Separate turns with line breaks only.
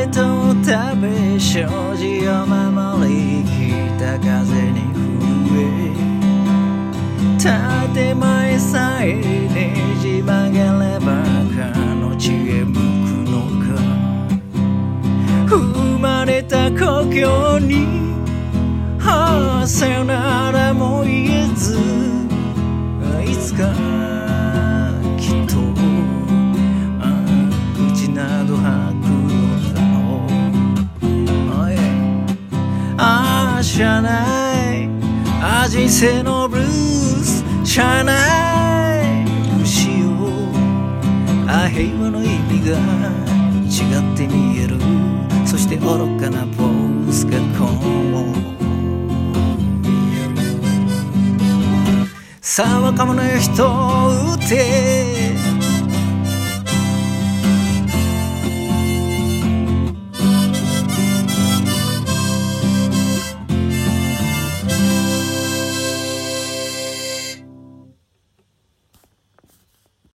レートを食べ障子を守り北風に震え建前さえねじ曲げればかの地へ向くのか生まれた故郷にさよならも言えずいつかきっと口など吐くのだろうしゃあない人生のブルースしゃあない不しよう平和の意味が違って見えるそして愚かなポーズがこうさあ若者よ人を打て